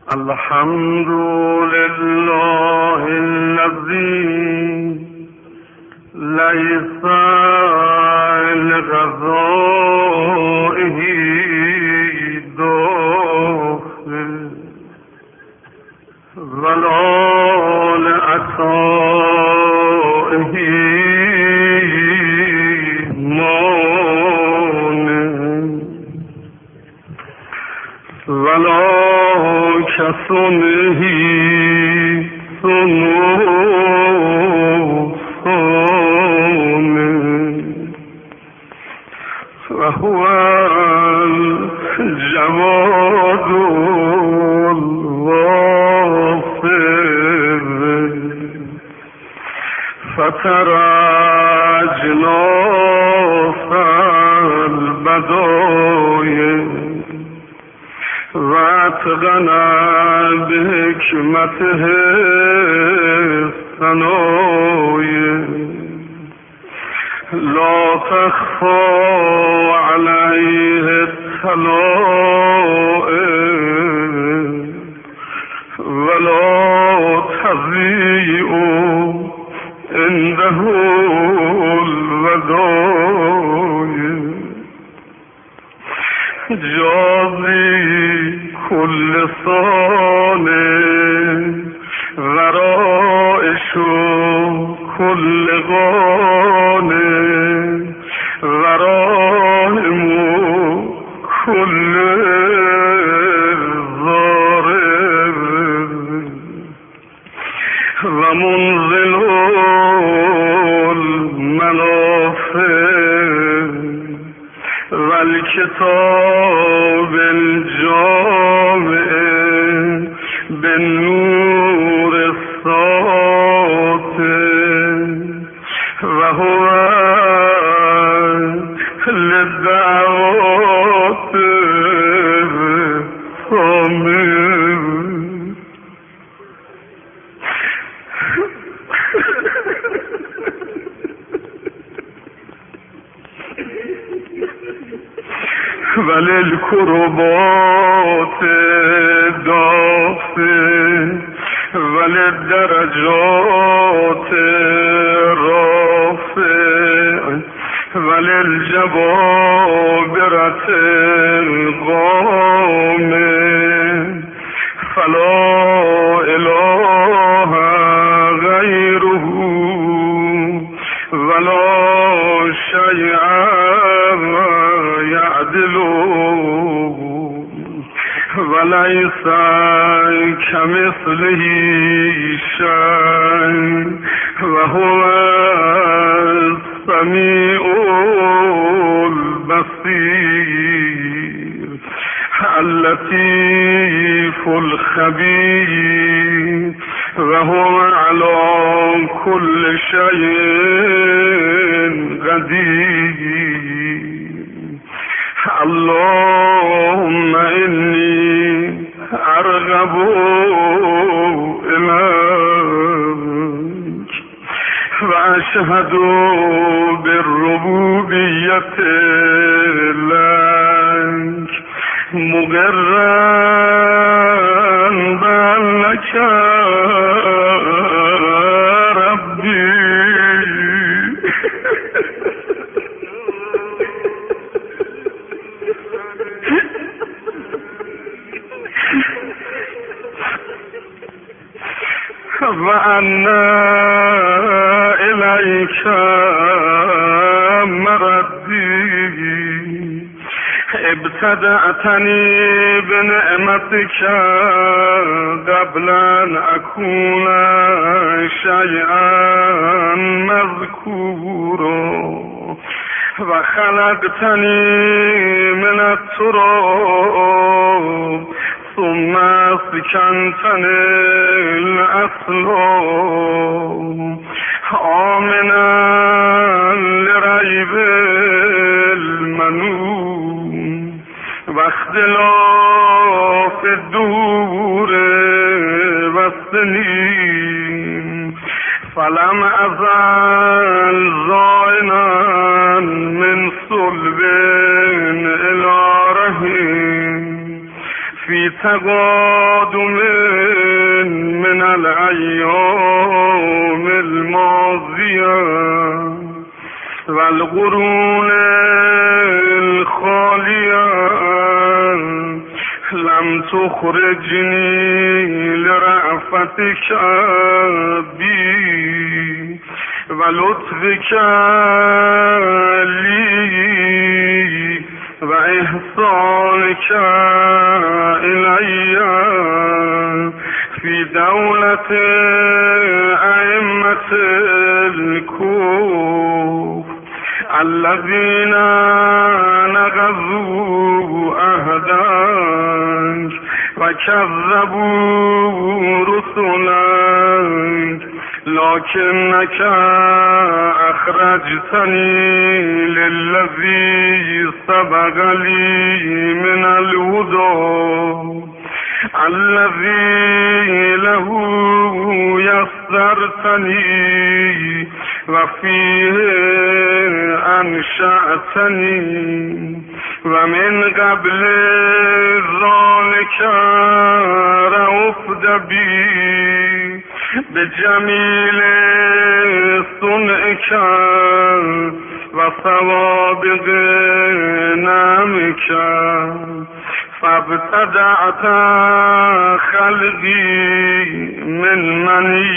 الحمد لله الذي ليس لغذائه داخل ولا لعطائه مانع ولا كصنعه صنوع صانع وهو الجواد الغافر فترى أجناس البدايا واتقنا بحكمته الثنايا لا تخفى عليه الطلائع ولا تضيء عنده الودايع جازي كل صانع ورائش كل غانع ورائم كل ضارب ومنزل المنافع والكتاب الجامع بالنور الساطع وهو للدعوات صامر وللكربات دافع وللدرجات رافع وللجبابرة الغامع فلا إله غيره ولا شيء وليس كمثله شيء وهو السميع البصير اللطيف الخبير وهو على كل شيء قدير اللهم إني أرغب إليك وأشهد بالربوبية لك مقرا بأنك ربي وأن إليك مردي ابتدأتني بنعمتك قبل أن أكون شيئا مذكورا وخلقتني من التراب ثم سكنتني الأصل آمنا لريب المنون واختلاف الدور والسنين فلم أزل زائنا من صلب إلى رحم في تقادم من الأيام الماضية والقرون الخالية لم تخرجني لرأفتك بي ولطفك لي وإحسانك إلي في دولة أئمة الكفر الذين نقضوا عهدك وكذبوا رسلك لكنك أخرجتني للذي سبق لي من الهدى الذي له يسرتني وفيه أنشأتني ومن قبل ذلك رأفت بي بجميل صنعك وسوابق نعمك فابتدعت خلقي من مني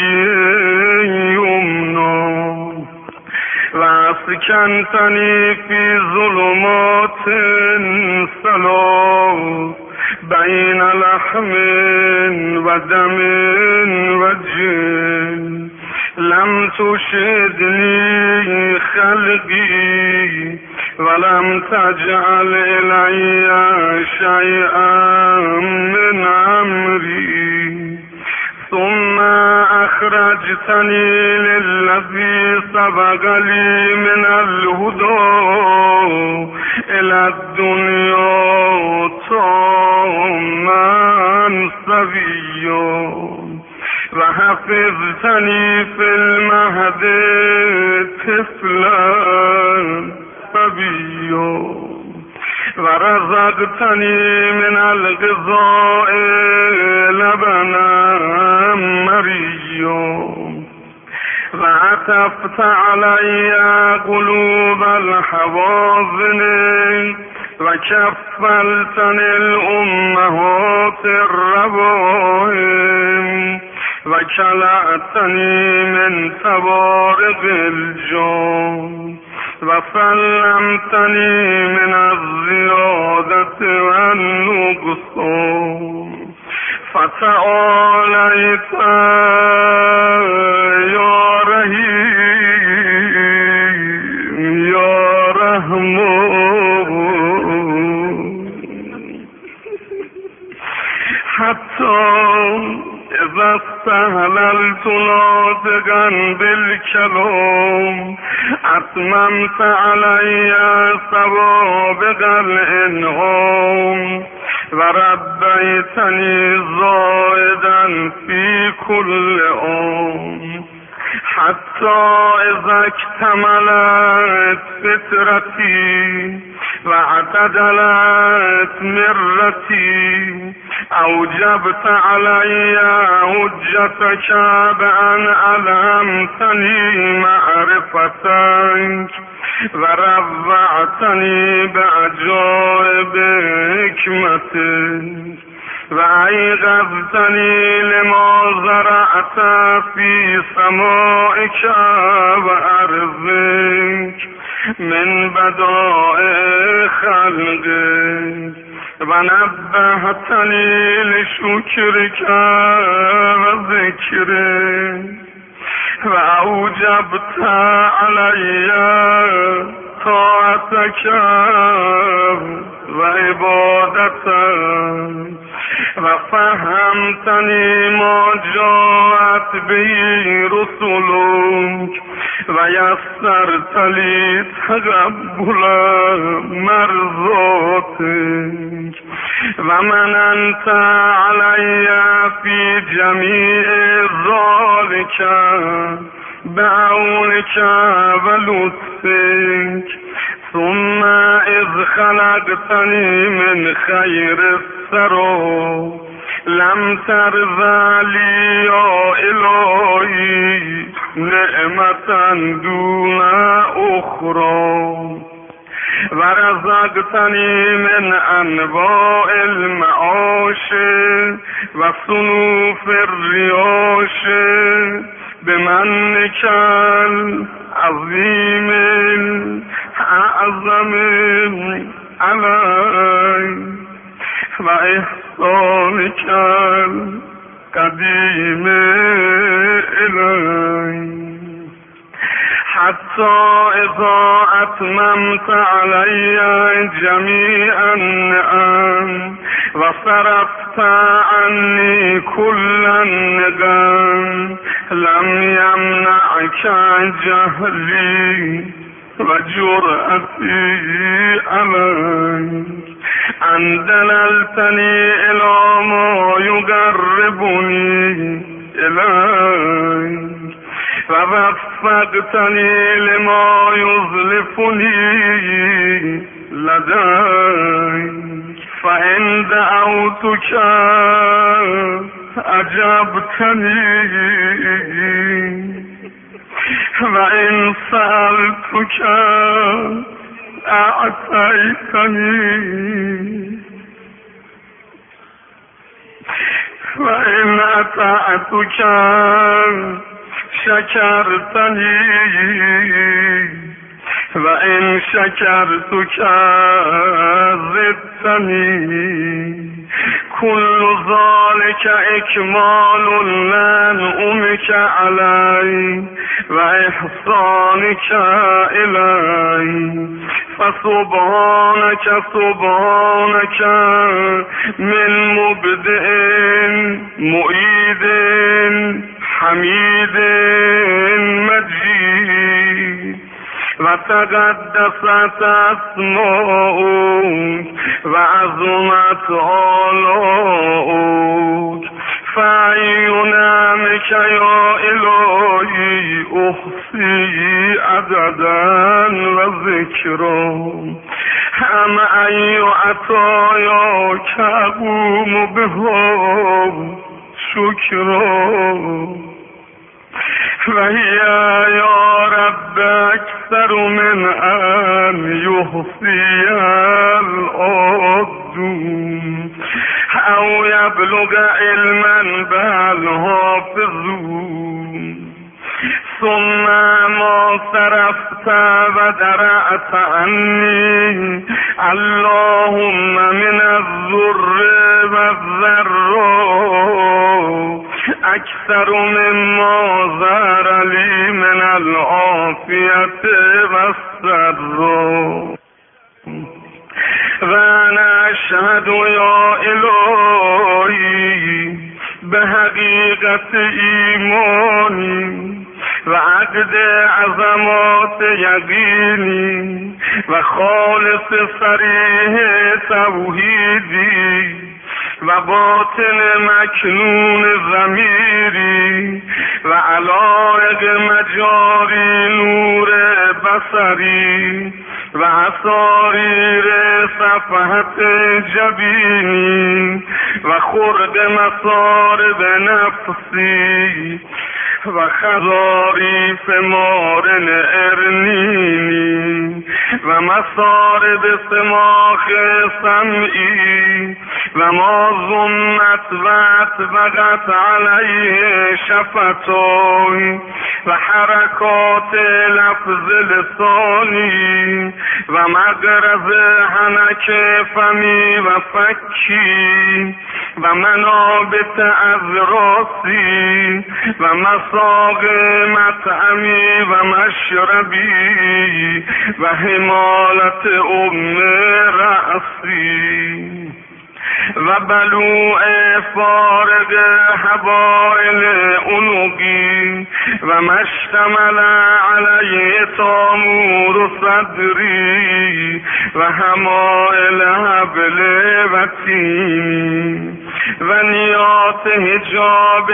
يمنى واسكنتني في ظلمات ثلاث بين لحم ودم وجن لم تشهدني خلقي ولم تجعل إلي شيئا من أمري ثم أخرجتني للذي سبق لي من الهدى إلى الدنيا طامعا سويا وحفظتني في المهد طفلا صبيا ورزقتني من الغذاء لبنا مريا وعطفت علي قلوب الحوازن وكفلتني الأمهات الربائم وكلأتني من تبارك الجون وسلمتني من الزيادة والنقصان فتعاليت يا رحيم يا رحمن حتى إذا استهللت ناطقا بالكلام أتممت علي سوابق الإنعام وربيتني زائدا في كل عام حتى إذا اكتملت فترتي واعتدلت مرتي أوجبت علي حجتك بأن ألهمتني معرفتك ورفعتني بعجائب حكمتك وأيقظتني لما زرعت في سمائك وأرضك من بدائع خلقك ونبهتني لشكرك وذكرك وأوجبت علي طاعتك وعبادتك وفهمتني ما جاءت به رسلك ويسرت لي تقبل مرضاتك ومننت علي في جميع ذلك بعونك ولطفك ثم إذ خلقتني من خير سرو لم ترزلی یا الهی نعمتا دون اخرى ورزقتنی من انواع المعاش و صنوف الریاش بمنک العظیم اعظم علی و احسانک القدیم الی حتی اذا اتممت علی جمیع النعم و صرفت عنی کل النقم لم یمنعک جهلی و جرأتی علی ان دللتنی الی ما یقربنی الی و وفقتنی لما یزلفنی لدیک فإن دعوتک اجبتنی و ان سألتک اعطیتنی و ان اطعتک شکرتنی و ان شکرتک زدتنی كل ذلك اکمال لنعمك علی و احسانك الی فسبحانك سبحانك من مبدئ معید حمید مجید و تقدست اسماؤک و عظمت آلاؤک فأی نعمک یا الهی احصی عددا و ذکرا ام ای عطایاک اقوم بها شکرا و هی یا رب اکثر من ان یحصی العدون او یبلغ علما بل حافظون ثم ما صرفت و درعت عنی اللهم من الضر و الضراء اکثر مما ظهر لی من العافیت و السراء و انا اشهد یا الهی به حقیقت ایمانی و عقد عظمات یقینی و خالص صریح توحیدی و باطن مکنون ضمیری و علایق مجاری نور بصری و اساریر صفحت جبینی و خرد مصارب نفسی و خضاریف مارن ارنینی و مصارب سماخ سمعی و ما ظنت و اطبقت علیه شفتای و حرکات لفظ لسانی و مغرز حنک فمی و فکی و منابت اذراسی و مساق مطعمی و مشربی و حمالت رأسی و بلوع فارغ حبائل عنقی و مشتمل علیه تامور صدری و حمائل حبل و تینی و نیات حجاب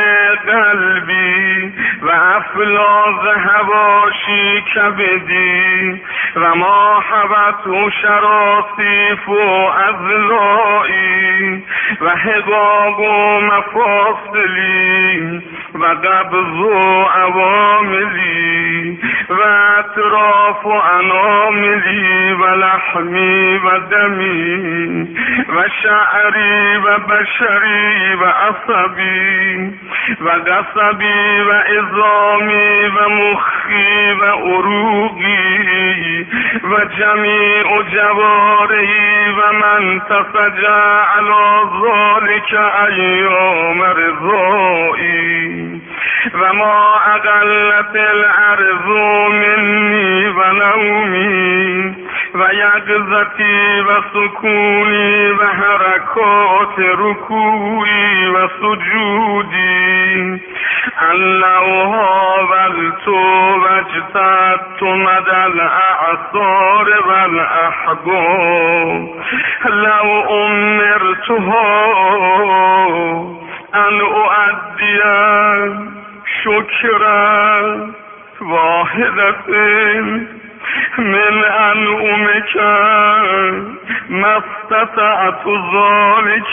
قلبی و افلاز حواشی کبدی و ما حبت شراطیف و اضلاعی و حقاق و مفاصلی و قبض و عواملی و اطراف و اناملی و لحمی و دمی و شعری و بشری و عصبی و قصبی و عظامی و مخی و عروقی و جمیع جوارحی و من تسجع علی ذلک ایام رضایی و ما اقلت الارض منی و نومی و یقظتی و سکونی و حرکات رکوعی و سجودی انه حاولت و اجتهدت مدى الاعصار و الاحقاب لو امرتها ان اؤدی شکرا واحدة من انعمك ما استطعت ذلك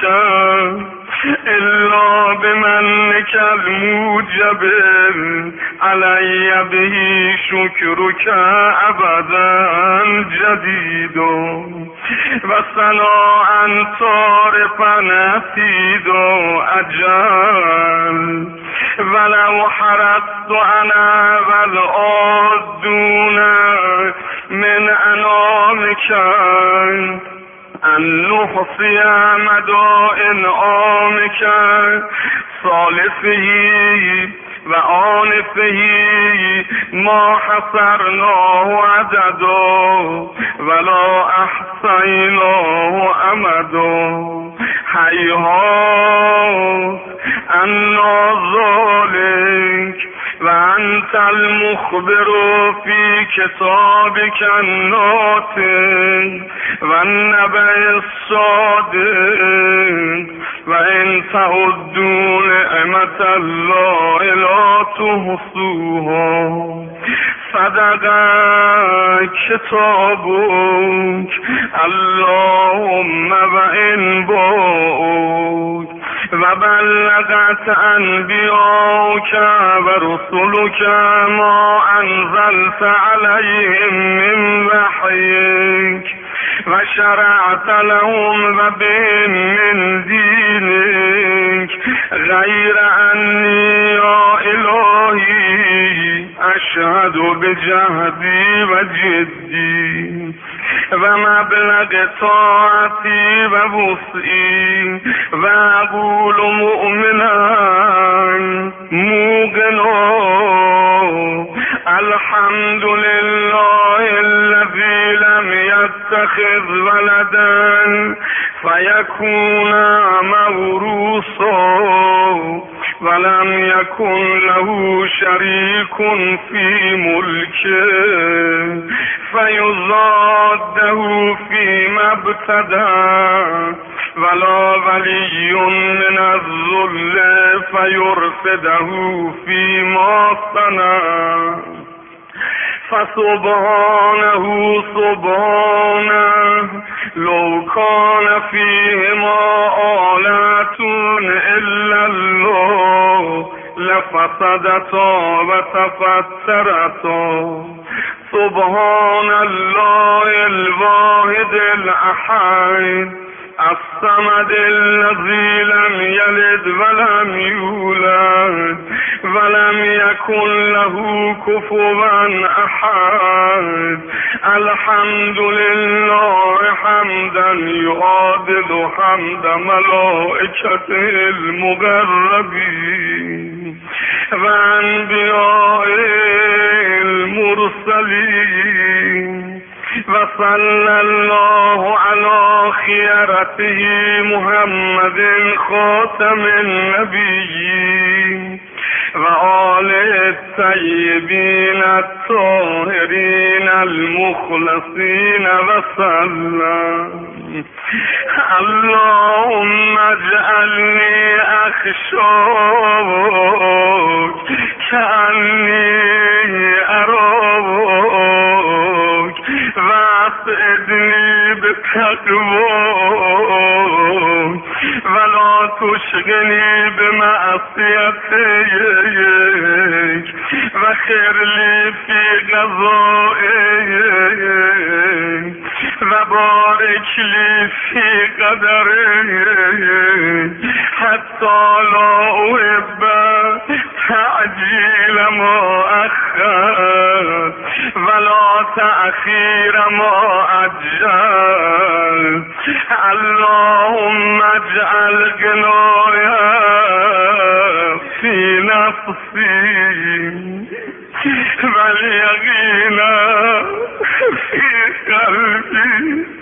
الا بمنك الموجب علي به شکرك ابدا جدید و ثناء صارفا نفید اجل ولو حرصت انا والعادون من انامك ان نحصي مدائن عامك صالفه و آنفه ما حصرناه عددا ولا احصیناه امدا هیهات انا ذلك و انت المخبر فی کتابک الناطق و النبأ الصادق و ان تعدوا نعمت الله لا تحصوها صدق کتابک اللهم و ان باعک و بلغت انبیاک و رسولک ما انزلت علیهم من وحیک و شرعت لهم و بهم من دینک غیر انی یا الهی اشهد بجهدی و جدی و مبلغ طاعتی و وسعی و اقول مؤمنا موقنا الحمد لله الذي لم يتخذ ولدا فيكون موروثا ولم يكن له شريك في ملكه فيزاده فيما ابتدى ولا ولي من الذل فيرفده فيما صنع فسبحانه سبحانه لو كان فيهما آلة إلا الله لفسدتا وتفترتا سبحان الله الواحد الأحد الصمد الذي لم يلد ولم يولد ولم يكن له كفوا أحد الحمد لله حمدا يعادل حمد ملائكته المقربين وأنبياء المرسلين وصلى الله على خيرته محمد خاتم النبيين وآله الطيبين الطاهرين المخلصين وسلم اللهم اجعلني أخشاك كأني أراك بتقواك ولا تشغلني بمعصيتك وخير لي في قضائك وبارك لي في قدرك حتى لا أحب تعجيل ما أخر ولا تأخير ما أجل. اللهم اجعل غنايا في نفسي واليقين في قلبي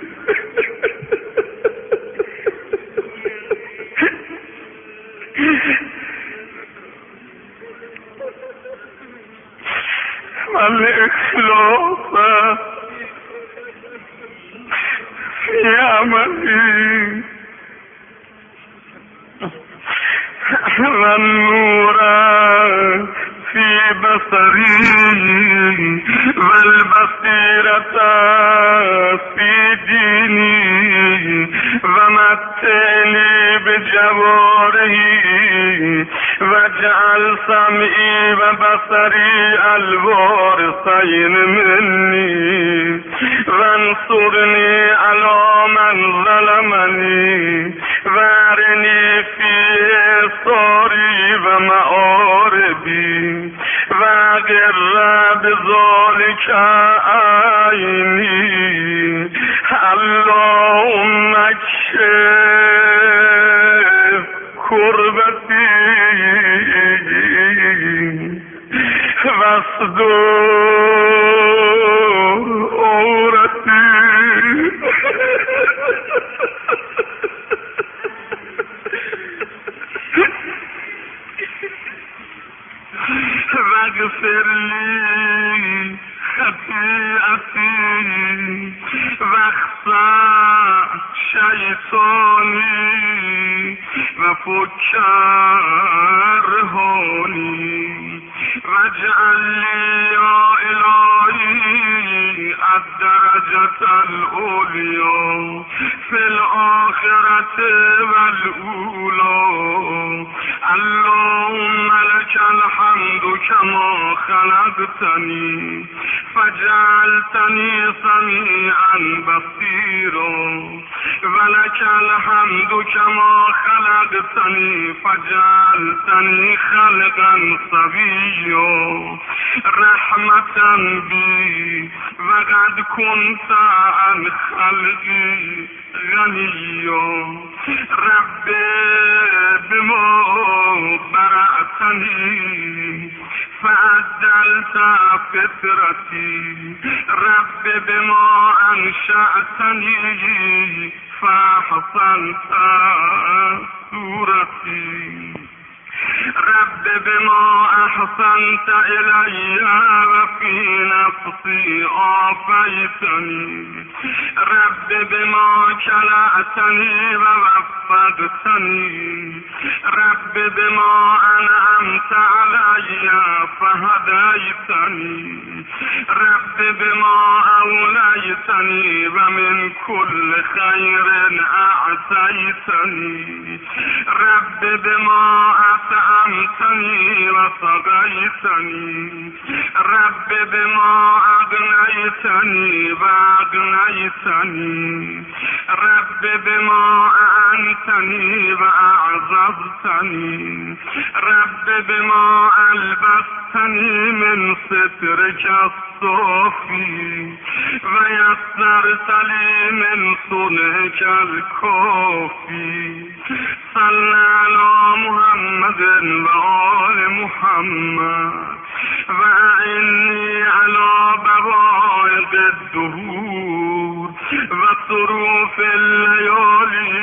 والإخلاص في عملي والنور في بصري والبصيرة في ديني ومتعني بجوارحي واجعل سمعي وبصري الوارثين مني وانصرني على من ظلمني وارني في صاري ومآربي وأقر بذلك عيني. اللهم اكشف كربتي واصدر عورتي واغفر لي خطيئتي واخفى شيطاني وفك رهاني واجعل لي يا إلهي الدرجة العليا في الآخرة والأولى. اللهم لك الحمد كما خلقتني فجعلتني سميعا بصيرا ولك الحمد كما خلقتني فجعلتني خلقا سويا رحمة بي وقد كنت عن خلقي غنيا. رب بما برأتني فعدلت فطرتي رب بما أنشأتني فأحسنت صورتي رب بما أحسنت إلي وفي نفسي آفيتني رب بما كلأتني ووفقتني رب بما أنعمت علي فهديتني رب بما أوليتني ومن كل خير أعطيتني رب بما أطعمتني وسقيتني رب بما أغنيتني وأغنيتني رب بما أعنتني وأعززتني رب بما ألبستني من سترك الصافي ويسرت لي من صنعك الكافي. صل على محمد وآل محمد وأعني على بوائق الدهور وصروف الليالي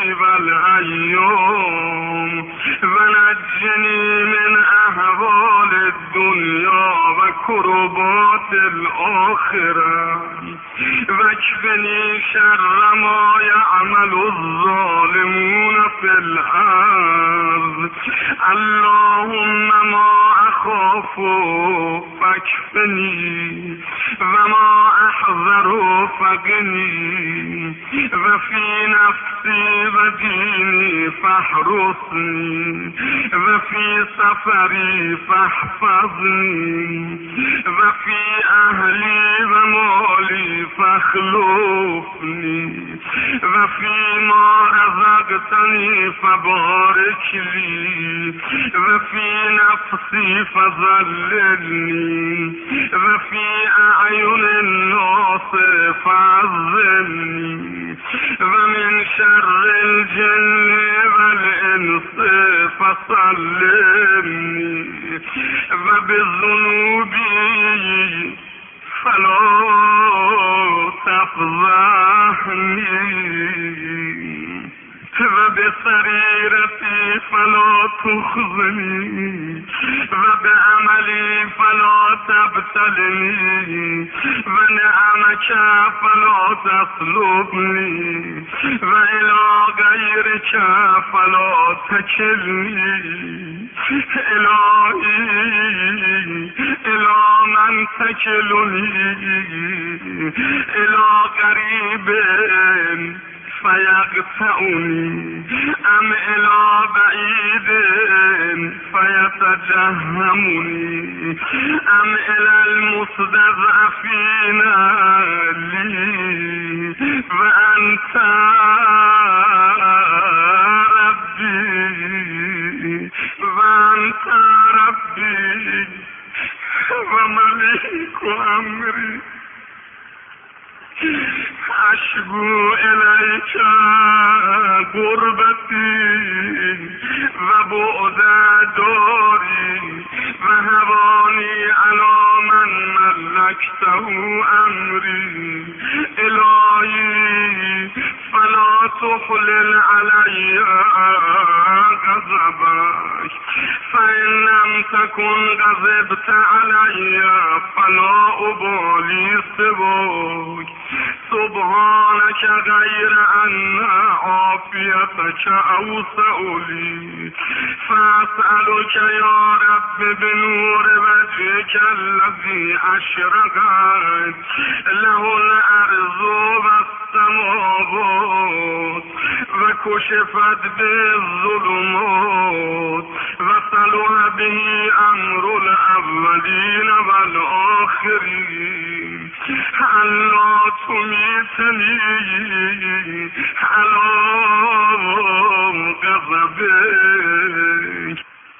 والأيام ونجني من أهوال الدنيا وكربات الآخرة واكفني شر ما يعمل الظالمون في الأرض. اللهم ما أخاف فاكفني وما أحذر فقني فی نفسی و دینی فاحرسنی و فی سفری فاحفظنی و فی اهلی و مالی فاخلفنی و فی ما رزقتنی فبارک لی و فی نفسی فضللنی و فی اعین الناس فعظمنی و من شر الجن والانس فسلمنی و بذنوبی فلا تفضحنی و بسریرتی فلا تخزنی و بعملی فلا تبتلنی و نعمک فلا تسلبنی و الی غیرک فلا تکلنی الهی الی من تکلنی الی قریب فیقطعنی ام الی بعید فیتجهمنی ام الی المستضعفین لی و انت ربی و انت ربی و ملیک امری اشکو الیک غربتی و بعد داری و هوانی علی من ملکته امری الهی فلا تحلل علی غضبک فإن لم تكن غضبت علی فلا ابالی سواک سبحانك غير أن عافيتك أوسع لي فأسألك يا رب بنور وجهك الذي أشرقت له الأرض والسماوات وكشفت بالظلمات وصلح به أمر الأولين والآخرين ألا تمیتنی علی غضبک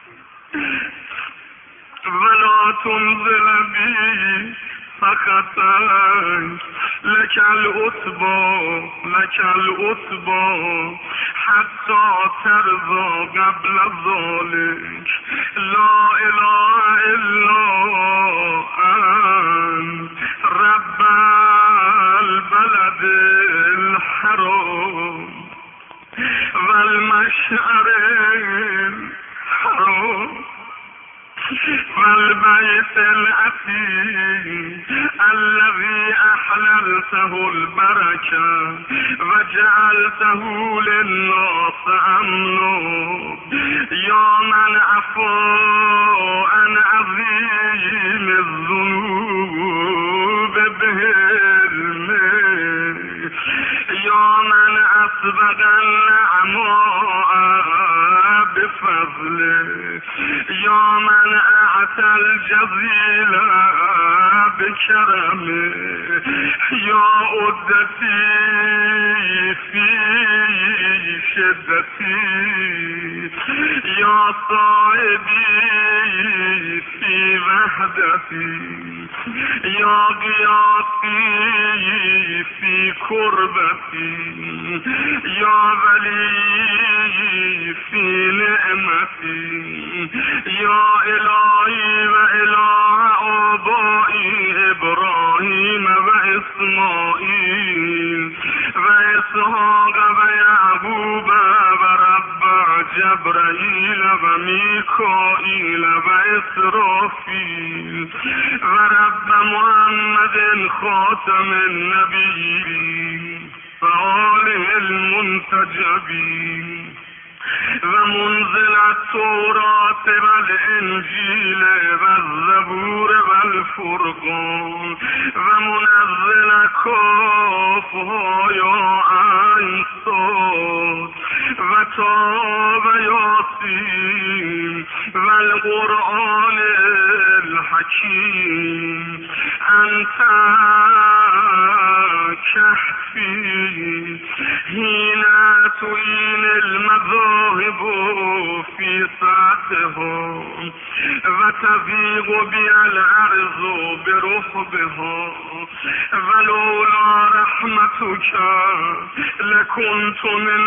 ولا تنزل بی سخطک لك العتبى حتى ترضى قبل ذلك لا اله الا انت رب البلد الحرام والمشعر الحرام والبيت العتيق الذي أحللته البركة وجعلته للناس أمنا يا من عفا عن عظيم الذنوب بهلمه يا من أسبغ النعماء بفضله يا من أعطى الجزيل بكرمه يا عدتي في شدتي يا صاحبي في وحدتي يا غياثي في كربتي يا ولي في نعمتي يا إلهي وإله آبائي إبراهيم وإسماعيل وإسحاق ويعقوب ورب جبرائيل وميكائيل وإسرافيل ورب محمد خاتم النبيين وآله المنتجبين ومنزل التوراة والإنجيل والزبور والفرقان ومنزل كافها يا عين القرآن الحكيم أنت كهفي حين تعين المذاهب في ساعتهم وتضيق بي الأرض برحبها ولولا رحمتك لكنت من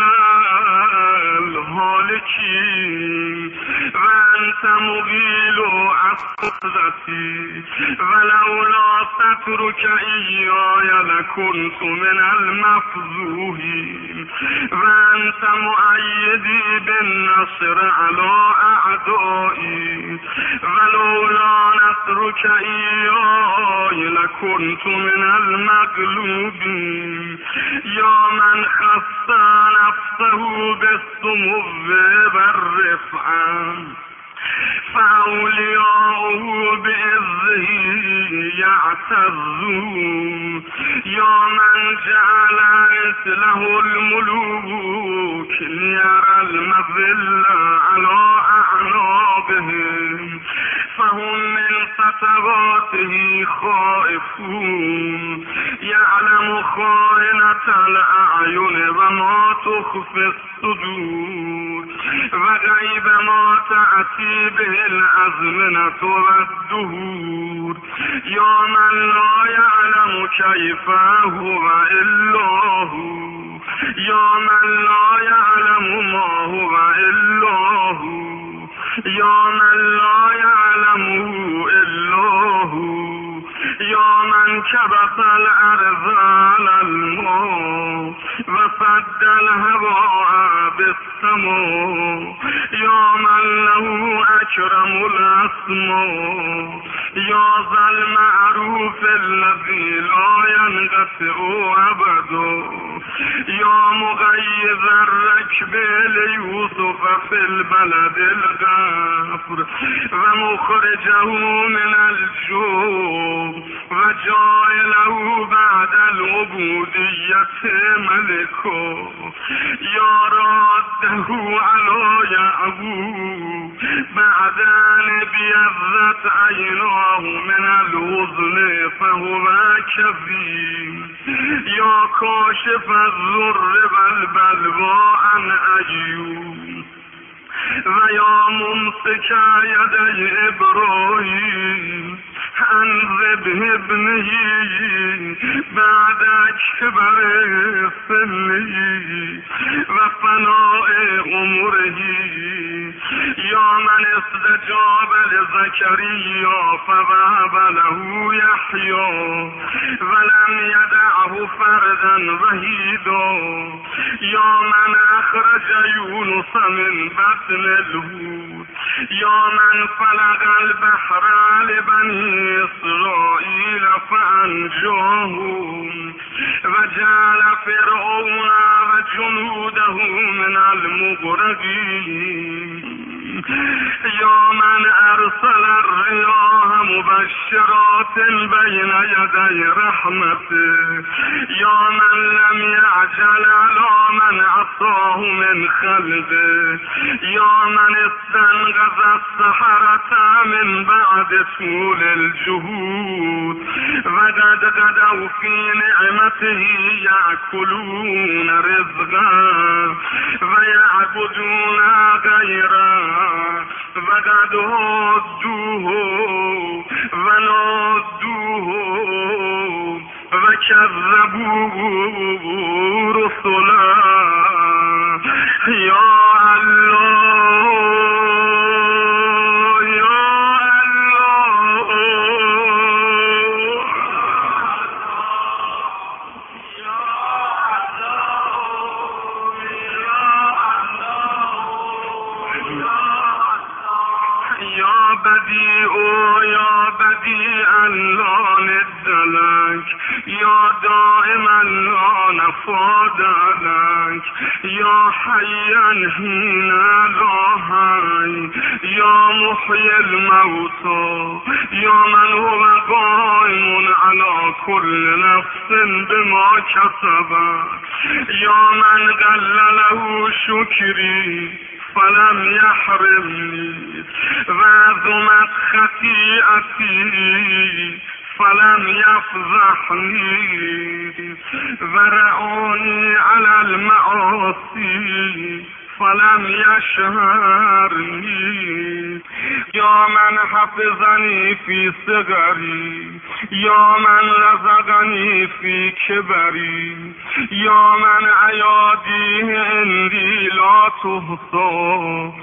الهالكين وأنت مغيل عصرتي ولولا سترك إياي لكنت من المفضوحين وأنت مؤيدي بالنصر على أعدائي ولولا نصرك إياي لكنت من المغلوبين يا من خص نفسه بالسمو والرفعة فأولياؤه بإذه يعتزون يا من جعل مثله الملوك ليرى المذل على أعناقهم فهم من خطواته خائفون يعلم خائنة الأعين وما تخفي الصدور وغيب ما تأتي به الأزمنة والدهور يا من لا يعلم كيف هو إلا هو يا من لا يعلم ما هو إلا هو يا من لا يعلمه إلا هو يا من كبت الأرض على الماء وسد الهواء بالسماء يا من له أكرم الأسماء يا ذا المعروف الذي لا ينقطع أبدا يا مغيظ الركب ليوسف في البلد الغفر ومخرجه من الجوع وجعله بعد العبودية ملكا يا راده على يعقوب بعد أن ابيضت عيناه من الحزن فهو كظيم يا كاشف الضر والبلوى عن أيوب ويا ممسك يدي إبراهيم أنذب ابنه بعد كبر سنه وفناء عمره يا من استجاب لزكريا فوهب له يحيى ولم يدعه فردا وحيدا يا من أخرج يونس من بطن الحوت يا من فلق البحر لبني إسرائيل فأنجاهم وجعل فرعون وجنوده من المغرقين يا من أرسل الرياح مبشرات بين يدي رحمته يا من لم يعجل على من عصاه من خلقه يا من استنقذ السحرة من بعد طول الجهود وقد غدوا في نعمته يأكلون رزقا ويعبدون غيره وقد هدوه ونادوه وكذبوا رسلا يا يا بديعا لا ند لك يا دائما لا نفاد لك يا حيا حين لا حي يا محيي الموتى يا من هو قائم على كل نفس بما كسبت يا من قل له شكري فلم يحرمني وعظمت خطيئتي فلم يفضحني ورعوني على المعاصي فلم يشهرني یا من حفظني في صغري یا من رزقني في كبري یا من أياديه عندي لا تحصى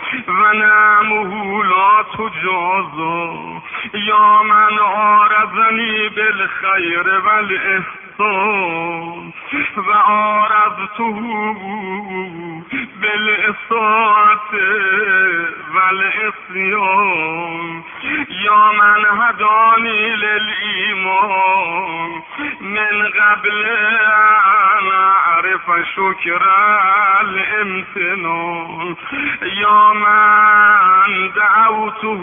ونعمه لا تجازى یا من عارضني بالخير والإحسان وعارضته بالإساءة والعصيان یا من هداني للإيمان من قبل أن أعرف شكر الامتنان یا من دعوته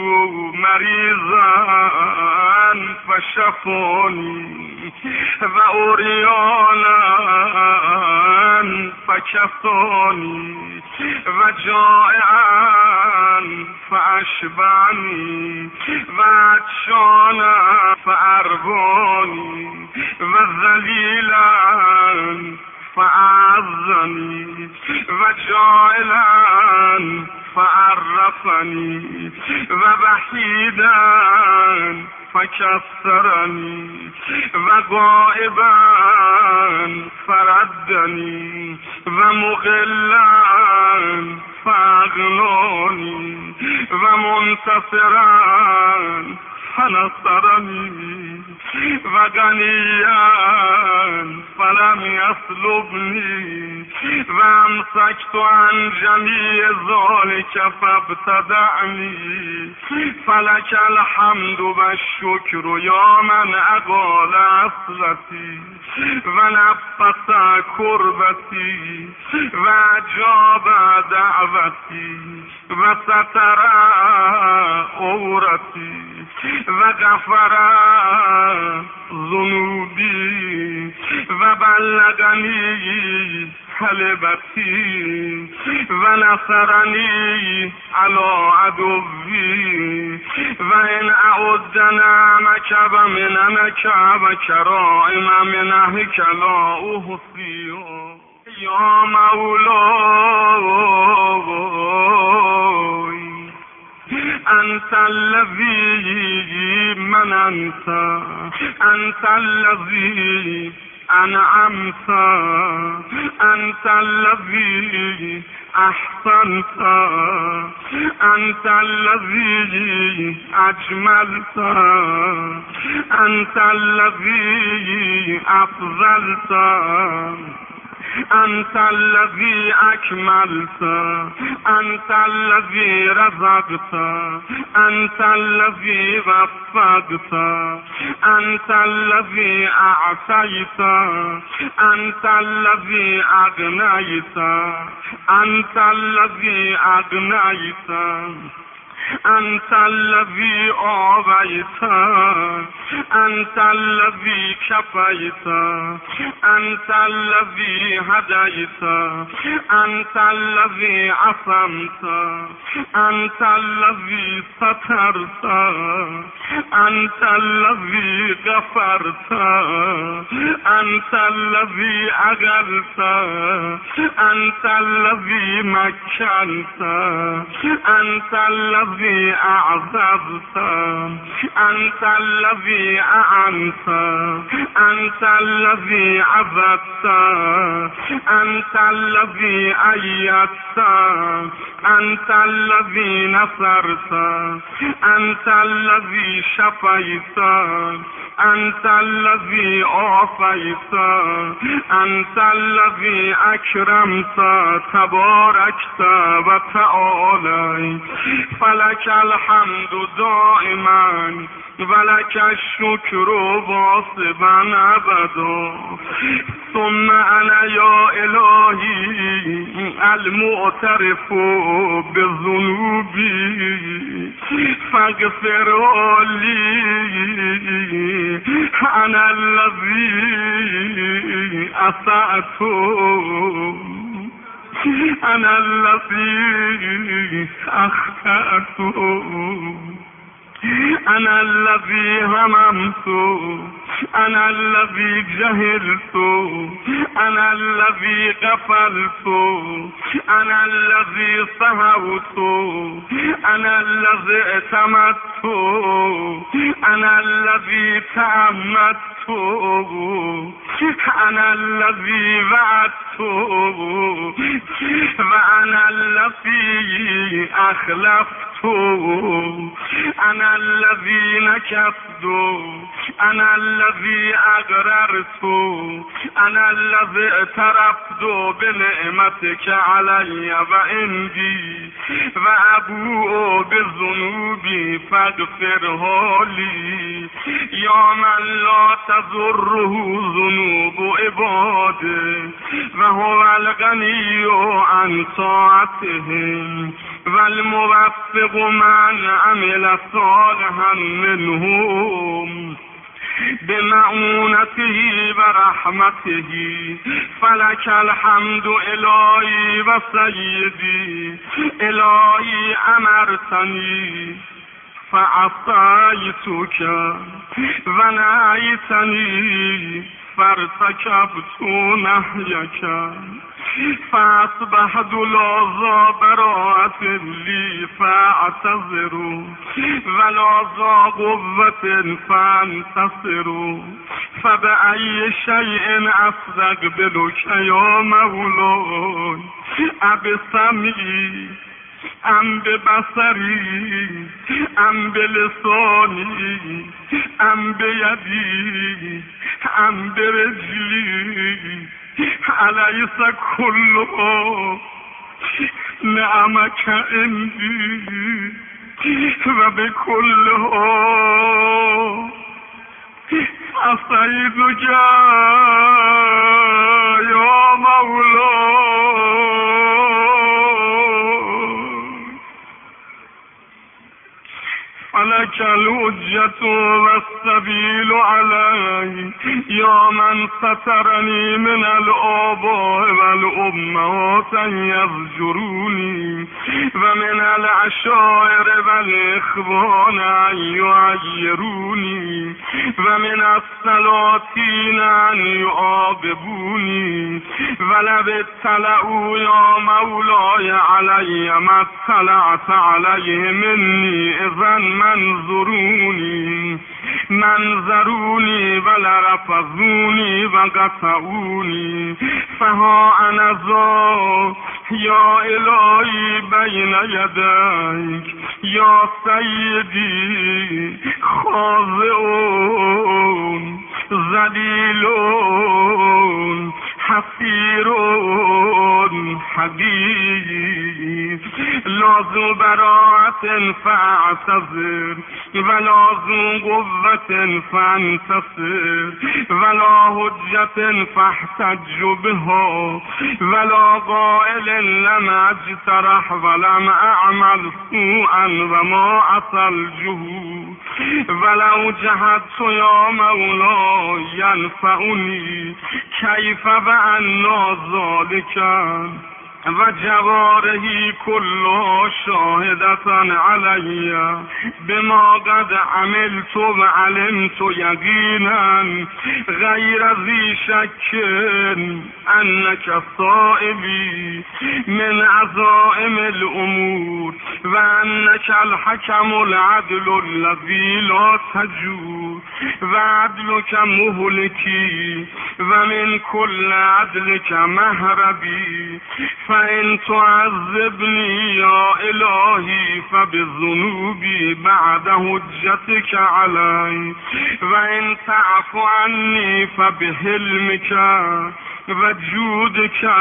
مريضا فشفاني وعريانا فكساني وجائعا فأشبعني وعطشانا فأرواني وذليلا فأعزني وجائلا فعرفني ووحيدا فكسرني وغائبا فردني ومغلا فأغناني ومنتصرا فنصرني وغنيا فلم يسلبني وامسكت عن جميع ذلك فابتدعني فلك الحمد والشكر يا من أقال عصرتي ونفس كربتي وأجاب دعوتي وستر عورتي وغفر ذنوبي وبلغني حلبتي ونصرني على عدوي وإن أعد نعمك ومننك وكرائم منهك لا أحصي يا مولاي أنت الذي مننت أنت الذي أنعمت أنت الذي أحسنت أنت الذي أجملت أنت الذي أفضلت أنت الذي أكملت أنت الذي رزقت أنت الذي وفقت أنت الذي أعطيت أنت الذي أغنيت أنت الذي أغنيت أنت الذي آويت أنت الذي كفيت أنت الذي هديت أنت الذي عصمت أنت الذي سترت أنت الذي غفرت أنت الذي أغلت أنت الذي مكنت أنت الذي أعززت أنت الذي أعنت أنت الذي عبدت أنت الذي أيدت أنت الذي نصرت أنت الذي شفيت أنت الذي أعطيت أنت الذي أكرمت تباركت وتعالى فلك الحمد دائما ولك الشكر واصبا أبدا ثم أنا يا إلهي المعترف بذنوبي فاغفر لي أنا الذي أسأت أنا الذي أخطأت، أنا الذي هممت، أنا الذي جهلت، أنا الذي غفلت، أنا الذي سهوت، أنا الذي اعتمدت، أنا الذي تأمدت، أنا الذي وعدت، وأنا الذي أخلفت، أنا الذي نكثت، أنا الذي أغررت، أنا الذي اعترفت بنعمتك علي وعندي وأبوء بذنوبي فاغفره لي يا من لا تضره ذنوب عباده وهو الغني عن طاعتهم والموفق من عمل صالحا منهم بمعونته ورحمته. فلك الحمد إلهي وسيدي، إلهي أمرتني فعصيتك ونهيتني فارتكبت نهيك، فأصبحت لا براءة لي فأعتذر ولا قوة فأنتصر، فبأي شيء أستقبلك يا مولاي؟ أبسمعي أم ببصري أم بلساني أم بيدي أم برجلي؟ أليس كله نعمك عندي وبكله أصيدك يا مولاي؟ فلك الحجة والسبيل علي يا من سترني من الآباء والأمهات أن يزجروني ومن العشائر والإخوان أن يعيروني ومن السلاطين أن يعاقبوني، ولو اطلعوا يا مولاي علي ما اطلعت عليه مني إذا منظروني ولرفضوني وقطعوني. فها أنا ذا يا إلهي بين يديك يا سيدي، خاضعون ذليلون حسيرون حديث، لا ذو براءة فاعتذر ولا ذو قوة فانتصر ولا حجة فاحتج بها ولا قائل لم اجترح ولم اعمل سوءا وما عصى الجهود، ولو جهدت يا مولاي ينفعني كيف وأنا ذلك وجواره كلها شاهدة علي بما قد عملت وعلمت يقينا غير ذي شك أنك صائبي من عزائم الأمور وأنك الحكم العدل الذي لا تجور وعدلك مهلكي ومن كل عدلك مهربي. فإن تعذبني يا إلهي فبذنوبي بعد حجتك علي، وإن تعف عني فبحلمك وجودك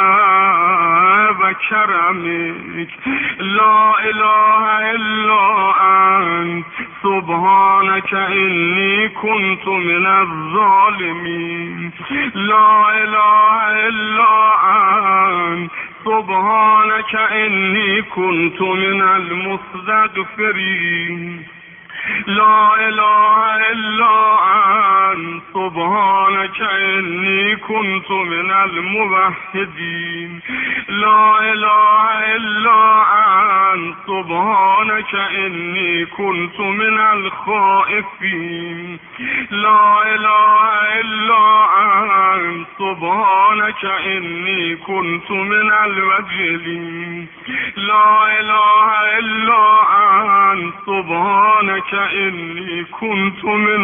وكرمك. لا إله إلا أنت سبحانك إني كنت من الظالمين. لا إله إلا أنت سبحانك إني كنت من المستغفرين. لا إله إلا أنت سبحانك إني كنت من الموحدين. لا اله الا انت سبحانك انی كنت من الخائفین. لا اله الا انت سبحانك انی كنت من الوجلین. لا اله الا انت سبحانك انی كنت من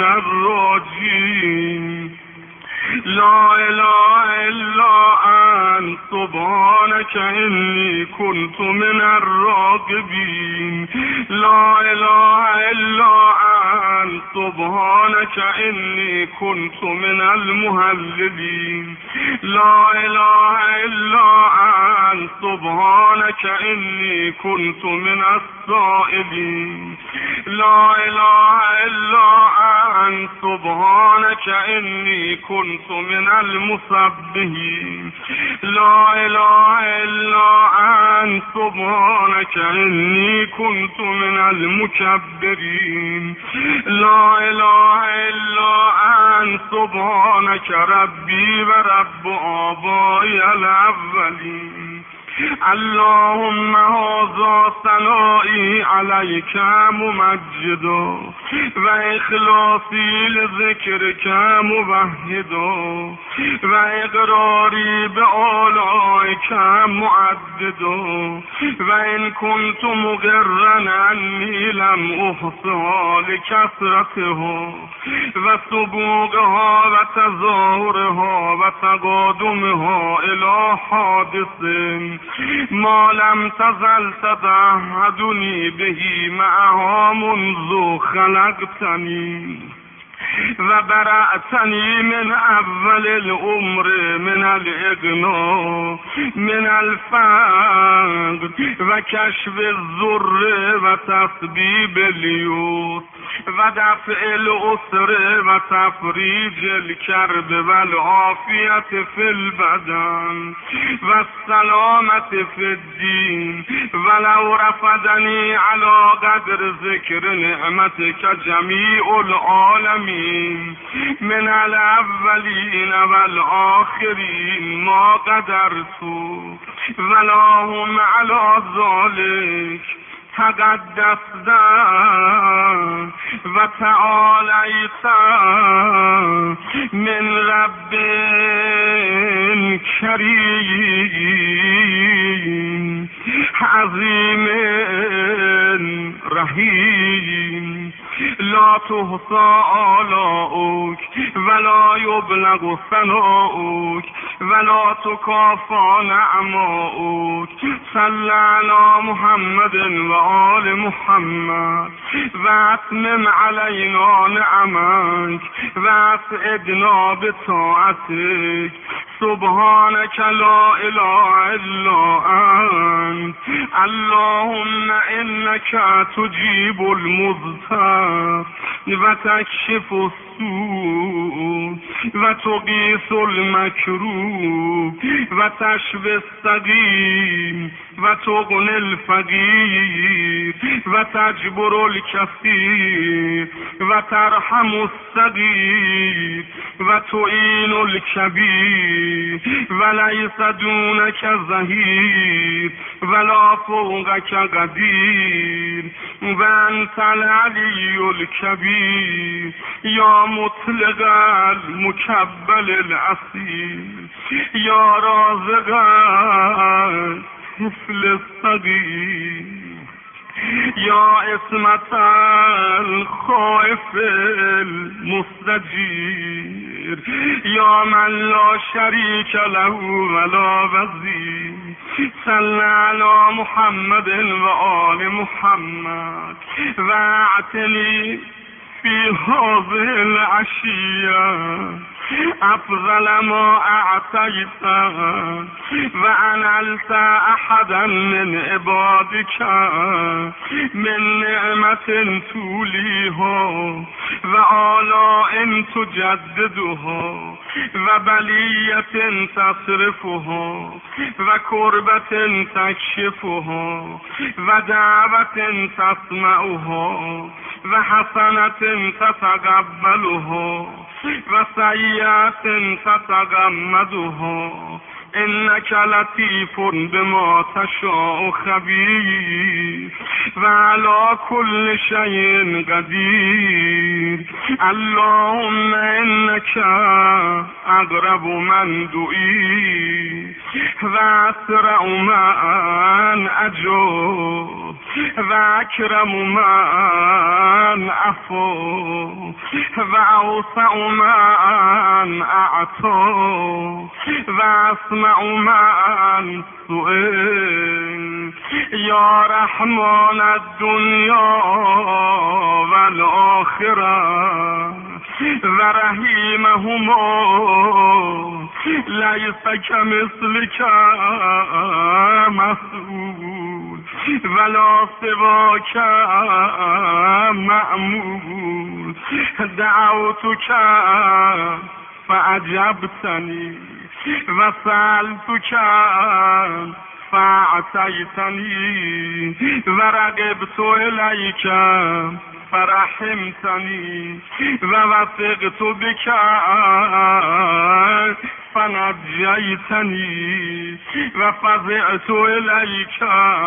الراجین. لا اله الا انت سبحانك انی كنت من الراغبین. لا اله الا انت سبحانك انی كنت من المهللین. لا اله الا انت سبحانك انی كنت من السائلین. لا اله الا انت سبحانك انی كنت من المسبحین. لا اله الا انت سبحانك انی كنت من المكبرین. لا اله الا انت سبحانك ربی و رب آبائی الاولین. اللهم هذا ثنائی علیک ممجدا و اخلاصی لذکرک موحدا و اقراری به آلائک معددا و ان كنت مقرا انی لم احصها لکثرتها و سبوقها و تظاهرها و تقادمها الی حادث ما لم تزل تتعهدنی بهی معها منذ خلقتنی و برأتنی من اول العمر من الاغنا من الفقر و کشف الضر و تسبیب الیسر و دفع العسر و تفریج الکرب و العافیت فی البدن و السلامت فی الدین. ولو رفدنی علی قدر ذکر نعمتک جمیع العالمین من الاولین و الاخرین ما قدرت ولا هم علی ذلک تقدست و تعالیت من رب کریم عظیم رحیم. لا تحصى آلاؤک ولا یبلغ ثناؤک ولا تکافى نعماؤک. صل علی محمد و آل محمد و اتمم علینا نعمک و اسعدنا بطاعتک. سبحانك لا اله الا انت اللهم انك تجيب المضطر و تکشف السوء و تغیث المکروه و تشفی السقیم و تغنی الفقیر و تجبر الکثیر و ترحم الصغیر و تعین الکبیر و لیس دونک ظهیر ولا فوقک قدیر و انت العلی الکبیر یا مطلق المکبل الاسیر یا رازق طفل الصغیر یا اسمت الخائف المستجیر یا من لا شریک له ولا وزیر. صل علی محمد و آل محمد و اعتنی فی هذه العشیه افضل ما اعطیت و انلت احدا من عبادك من نعمت تولیها و آلاء تجددها و بلیت تصرفها و کربت تکشفها و دعوت تسمعها و حسنت تتقبلها و سیئات تتغمدها انك لطیف بما تشاء خبیر و علی کل شیء قدیر. اللهم انك اقرب من دعی و اسرع من اجو و اکرم من عفو و اوسع من اعطا و اسمع من سئل. یا رحمان الدنیا والآخرة و رحیمهما لیس کمثلک مسئول ولا سواک مأمول. دعوتک فأجبتنی و سألتک فأعطیتنی و رغبت الیک فرحمتنی و وثقت بک فنجیتنی و فزعت الیک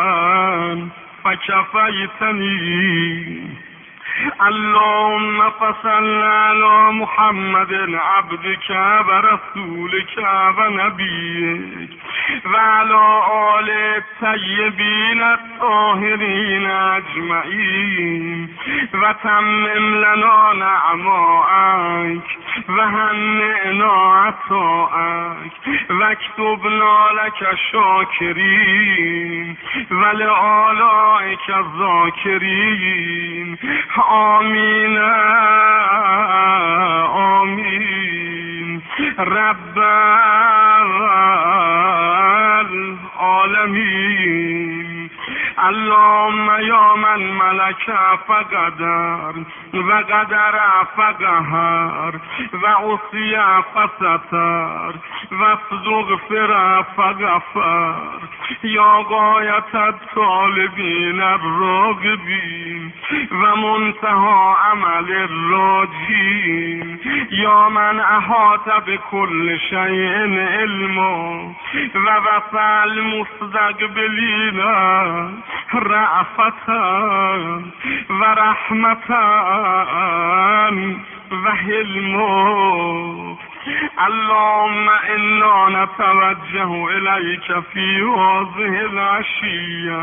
فکفیتنی. اللهم فصل على محمد عبدك ورسولك ونبيك وعلى آل الطيبين الطاهرين أجمعين وتمم لنا نعمائك وهنئنا عطائك واكتبنا لك شاكرين ولآلائك الذاكرين. آمین آمین رب العالمین. اللهم یا من ملک فقدر و قدر فقهر و عصی فستر و استغفر فغفر. یا غایت الطالبین الراغبین و منتهى عمل الراجین. یا من احاط بكل شیء علما و وسع المستقبلین رأفتا و رحمتا و حلما. اللهم انا نتوجه الیک فی هذه العشیة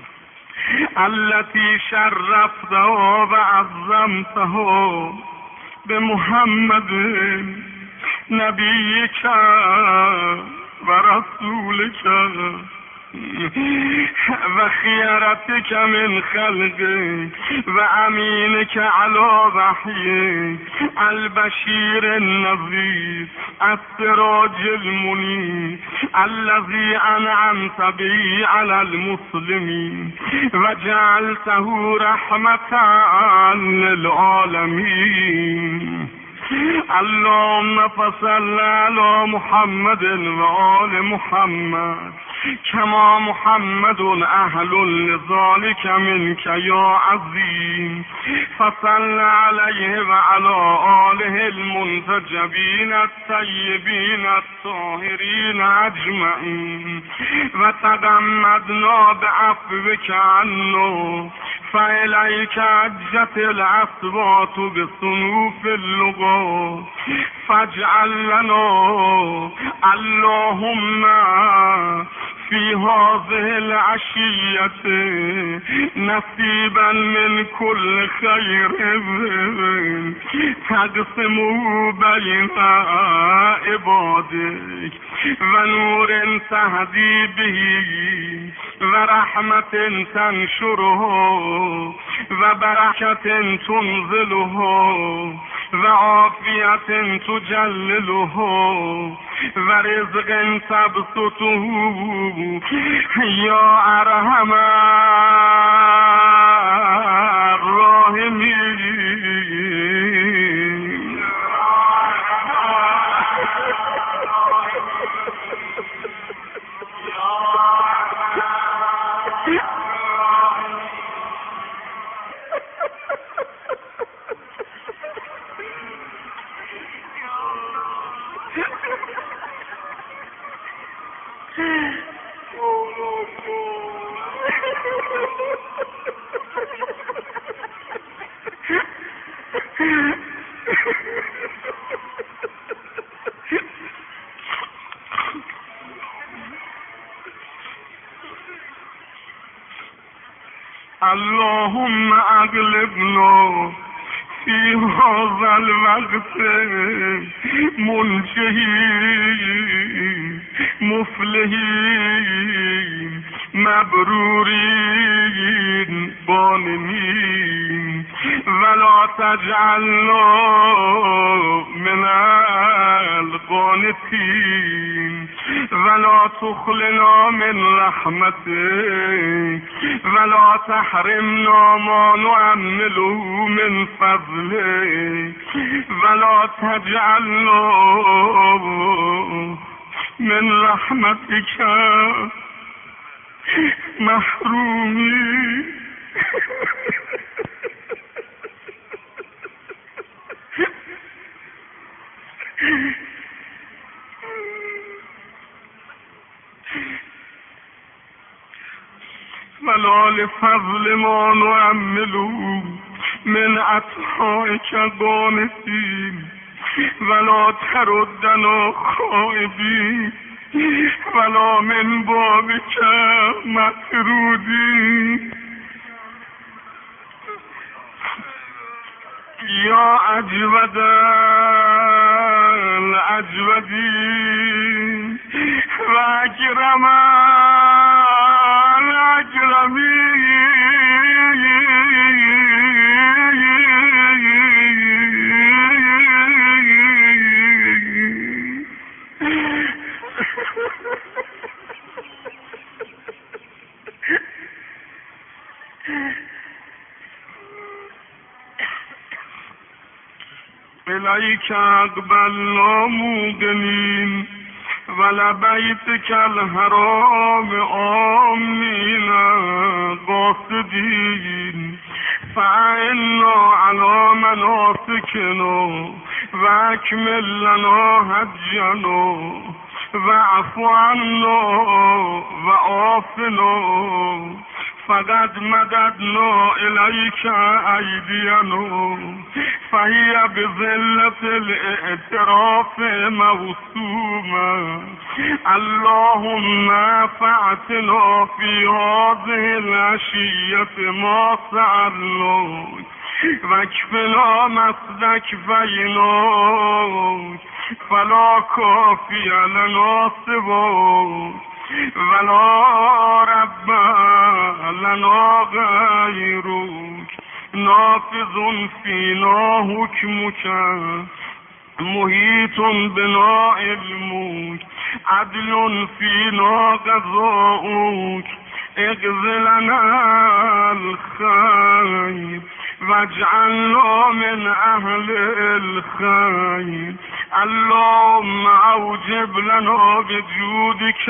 التي شرفته و عظمته بمحمد نبیک و رسولک و خیرتک من خلقه و امینک علی وحیه البشیر النذیر السراج المنیر الذي انعمت به علی المسلمین و جعلته رحمتا للعالمین. اللهم فصل على محمد و آل محمد كما محمد أهل لذلك منك يا عظيم. فصل عليه وعلى آله المنتجبين الطيبين الطاهرين أجمعين وتغمدنا بعفوك عنه. فإليك عجت الأصوات بصنوف اللغات فاجعل لنا اللهم في هذه العشية نصيبا من كل خير تقسمه بين عبادك ونور تهدي به ورحمة تنشره وبركة تنزله وعافية تجلله ورزق تبسطه يا أرحم الراحمين. اللهم اغلبنا في هذا الوقت منجحين مفلحين مبرورين غانمين ولا تجعلنا من القانتين ولا تخلنا من رحمتك ولا تحرمنا ما نعمله من فضلك ولا تجعلنا من رحمتك محرومين. ولا لفضل ما نعمله من عطائك قانتين ولا تردنا خائبين ولا من بابك مطرودين. یا اجود الاجودین و اکرم إليك أقبلنا موقنين ولبيتك الحرام آمين قاصدين فإنا على مناسكنا وأكمل لنا هدينا واعف عنا وعافنا فقد مددنا إليك أيدينا فهي بذلة الاعتراف موسومة. اللهم فاعتنا في هذه العشية ما سألناك واكفنا ما استكفيناك فلا كافي لنا سواك ولا رب لنا غيرك نافذ فينا حكمك محيط بنا علمك عدل فينا قضاؤك اقض لنا الخير واجعلنا من أهل الخير. اللهم أوجب لنا بجودك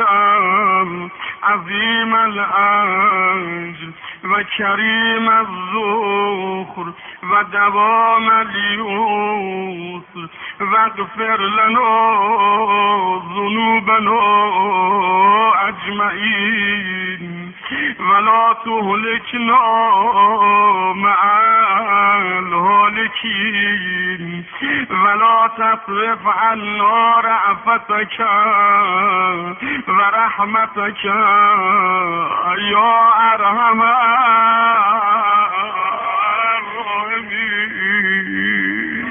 عظيم الأجر وكريم الذخر ودوام اليسر واغفر لنا ذنوبنا أجمعين ولا تهلكنا مع الهالكين ولا تصرف عنا رأفتك ورحمتك يا أرحم الراحمين.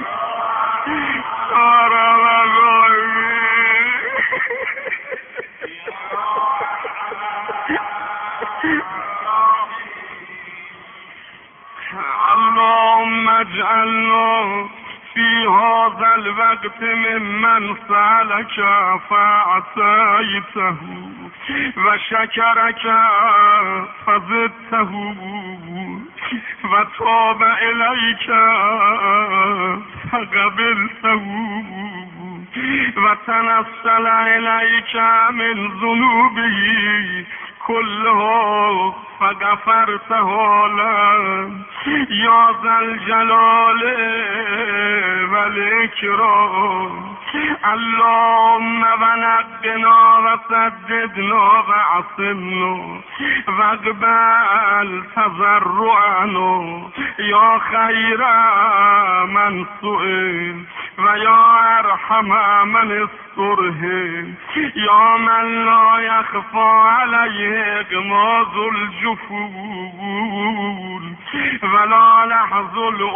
اللهم اجعلنا في هذا الوقت ممن سألك فأعطيته وشكرك فزدته وتاب إليك فقبلته وتنسل إليك من ذنوبه كله فغفرته له يا ذا الجلال والإكرام. اللهم ونقنا وسددنا وعصمنا واقبل تضرعنا يا خير من من سئل و یا ارحم من استرهل یا من لا یخفا علیه اغماض الجفون ولا لحظ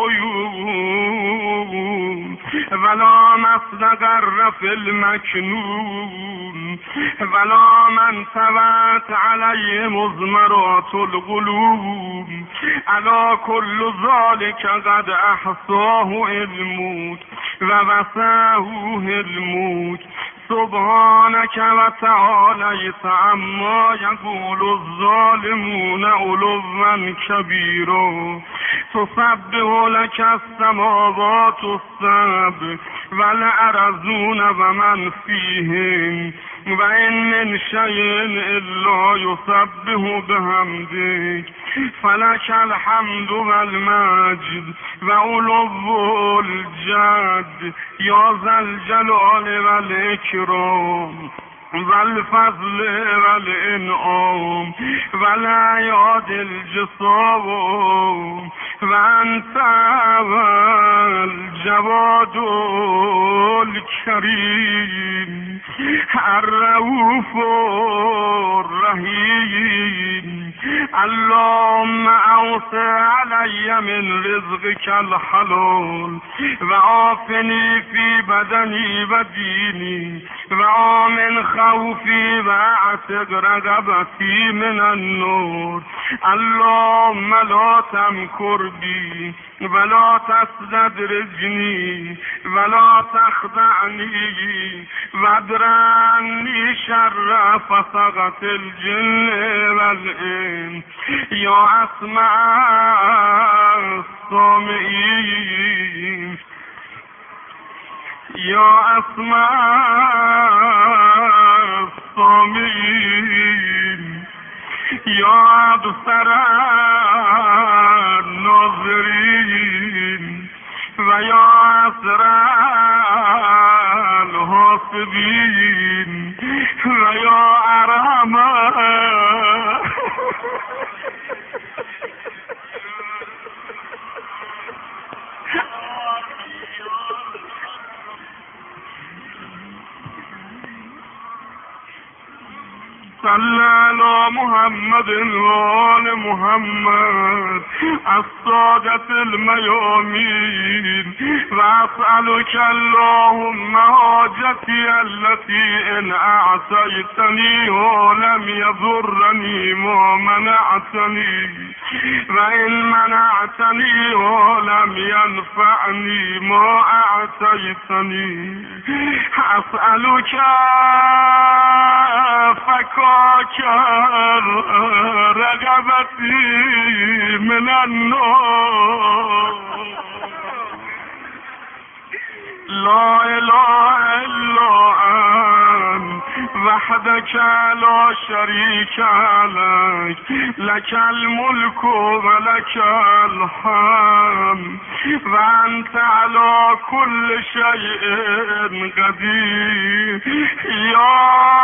العیون ولا مصدقر فی المکنون ولا من ثبت علیه مزمرات القلوب الا کل ذلك قد احصاه علمك و وسعه علمك سبحانك و تعالیت عما یقول الظالمون علوا کبیرا تسبح لك السماوات السبع والارضون و من فیهن و این من شیء الا یسبح بحمدک فلک الحمد والمجد و علو الجد یا ذا الجلال والاکرام والفضل والانعام والعیاد الجسام و انت الجواد الکریم الرؤوف الرحیم اللهم اوسع علی من رزقك الحلال و عافنی فی بدنی و دینی و آمن خوفی و اعتق رقبتی من النار اللهم لا تمکر بی ولا تستدرجنی ولا تخدعنی وادرعنی شر فسقة الجن والانس یا اسمع السامعین یا اسمع السامعین یا ابصر الناظرین و یا اسرع الحاسبین و یا ارحم صلی علی محمد و آل محمد السادة الميامين واسألك اللهم حاجتي التي ان اعطيتني ولم يضرني ما منعتني وان منعتني ولم ينفعني ما اعطيتني اسألك فكاك رغبتي من النار لا اله الا انت وحدك لا شريك لك لك الملك ولك الحمد وانت على كل شيء قدير يا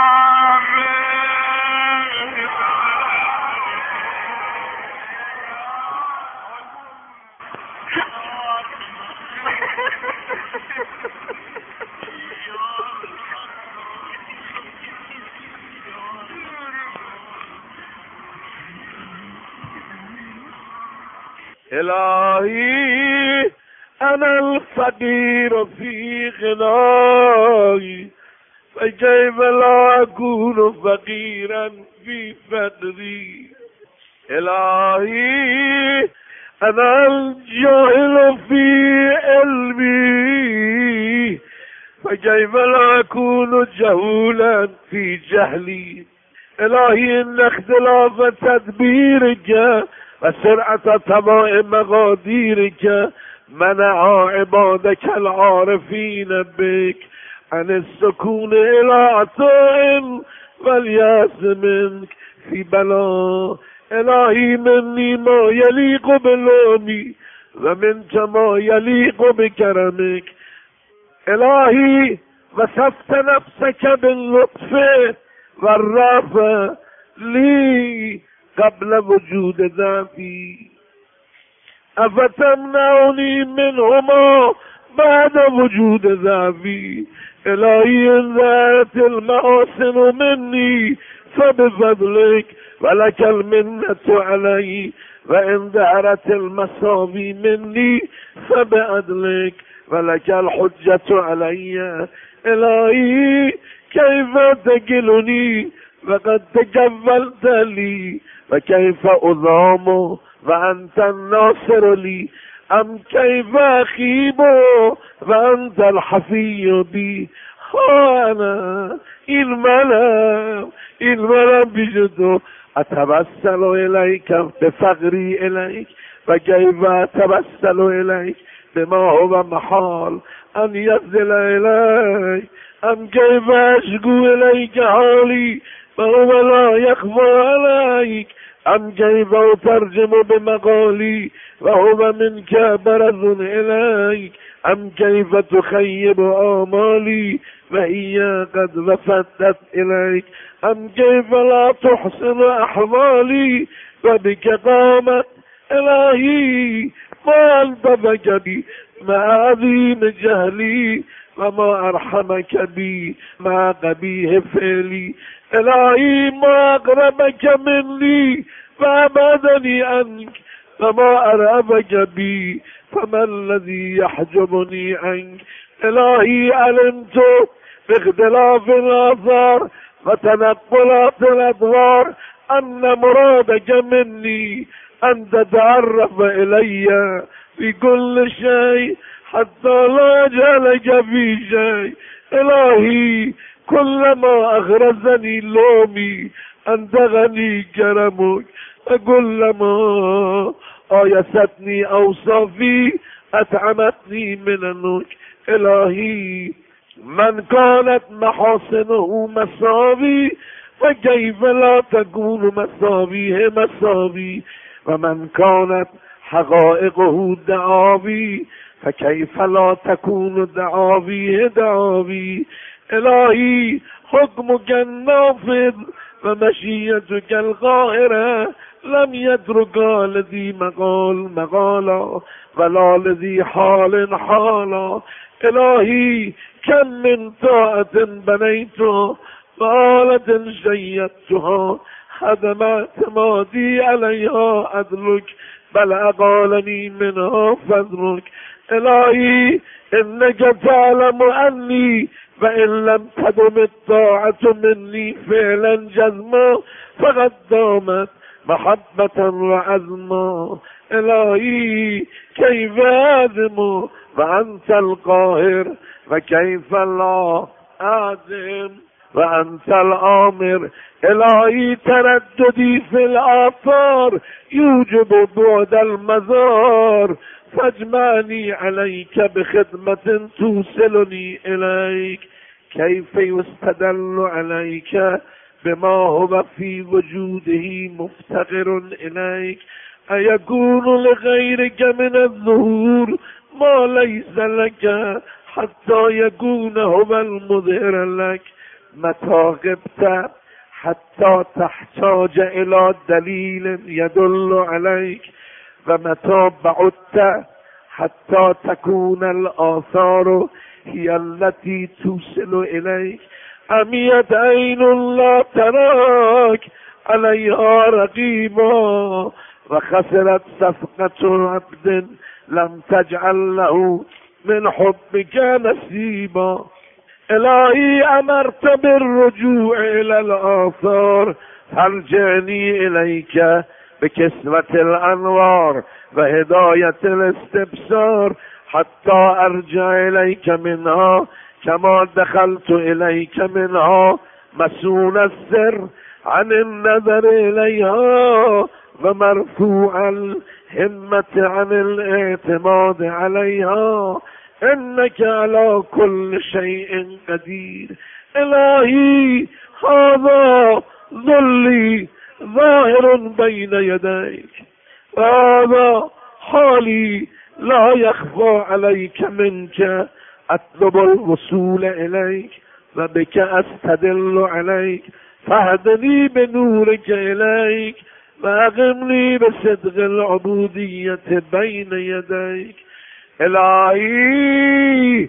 إلهي أنا الفقير في غناي فكيف لا أكون فقيرا في فقري إلهي أنا الجاهل في علمي فكيف لا أكون جهولا في جهلي إلهي إن اختلاف تدبيرك وسرعة تمام مقاديرك منع عبادك العارفين بك عن السكون إلى عطاء والياس منك في بلاء إلهي مني ما يليق باللومي ومنك ما يليق بكرمك إلهي وصفت نفسك باللطف والرافة لي قبل وجود ذاتي أفتمنعني منهما بعد وجود ذهبي؟ إلهي إن ذات المحاسن مني فبفضلك، ولك المنة علي، وإن دهرت المصابي مني فبعدلك، ولك الحجة علي. إلهي كيف تكلني وقد تكفلت لي، وكيف أضام وأنت الناصر لي، أم كيف أخيب وأنت الحفي بي؟ أنا الملام بجد أتبسل إليك بفقري إليك، وكيف أتبسل إليك بما هو محال أن ينزل إليك؟ أم كيف أشكو إليك حالي وهو لا يخفى عليك؟ أم كيف أترجم بمقالي وهو منك برز إليك؟ أم كيف تخيب آمالي وهي قد وفتت إليك؟ أم كيف لا تحسن أحوالي وبك قامت؟ إلهي ما ألطفك بي ما عظيم جهلي، وما أرحمك بي ما قبيه فعلي. إلهي ما أقربك مني فأبعدني عنك، وما أرأبك بي فما الذي يحجبني عنك؟ إلهي علمت باختلاف الآثار وتنقلات الأدوار أن مرادك مني أن تتعرف إلي في كل شيء حتى لا أجهلك في شيء. إلهي كلما أغرزني لومي أنتغني كرمك، وكلما آيستني أوصافي أطعمتني منك. إلهي من كانت محاسنه مساوي فكيف لا تكون مساويه مساوي؟ ومن كانت حقائقه دعاوي فكيف لا تكون دعاويه دعاوي؟ إلهي حكمك النافذ ومشيتك القاهرة لم يترك لذي مقال مقالا ولا لذي حال حالا. إلهي كم من طاعة بنيتها وآلة شيدتها هدم اعتمادي عليها عدلك، بل أقالني منها فضلك. إلهي إنك تعلم أني فإن لم تدم الطاعة مني فعلا جزما فقد دامت محبة وعزما. إلهي كيف أعزم وأنت القاهر، وكيف لا أعزم وأنت الآمر؟ إلهي ترددي في الآثار يوجب بعد المزار، فاجمعني عليك بخدمة توصلني إليك. كيف يستدل عليك بما هو في وجوده مفتقر إليك؟ أيكون لغيرك من الظهور ما ليس لك حتى يكون هو المظهر لك؟ متى غبت حتى تحتاج إلى دليل يدل عليك، ومتى بعدت حتى تكون الآثار هي التي توصل إليك؟ عميت عين لا تراك عليها رقيبا، وخسرت صفقة عبد لم تجعل له من حبك نصيبا. إلهي أمرت بالرجوع إلى الآثار، فارجعني إليك بكسوة الأنوار وهداية الاستبصار، حتى أرجع إليك منها كما دخلت إليك منها، مسؤول السر عن النظر إليها ومرفوع الهمة عن الاعتماد عليها. إنك على كل شيء قدير. إلهي هذا ذلي ظاهر بين يديك، وهذا حالي لا يخفى عليك منك. أطلب الوصول إليك وبك أستدل عليك، فاهدني بنورك إليك وأقمني بصدق العبودية بين يديك. إلهي